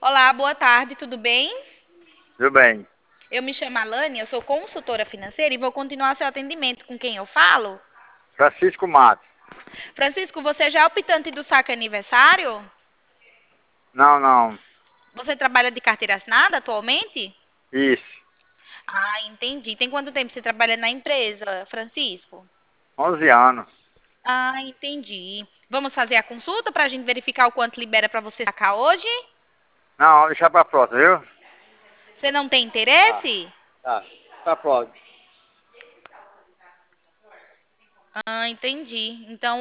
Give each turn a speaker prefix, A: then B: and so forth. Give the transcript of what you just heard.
A: Olá, boa tarde, tudo bem?
B: Tudo bem.
A: Eu me chamo Alane, eu sou consultora financeira e vou continuar seu atendimento com quem eu falo.
B: Francisco Matos.
A: Francisco, você já é optante do saque aniversário?
B: Não, não.
A: Você trabalha de carteira assinada atualmente?
B: Isso.
A: Ah, entendi. Tem quanto tempo você trabalha na empresa, Francisco?
B: 11 anos.
A: Ah, entendi. Vamos fazer a consulta para a gente verificar o quanto libera para você sacar hoje?
B: Não, vou deixar pra próxima, viu?
A: Você não tem
B: Tá,
A: interesse?
B: tá. Pra próxima.
A: Ah, entendi. Então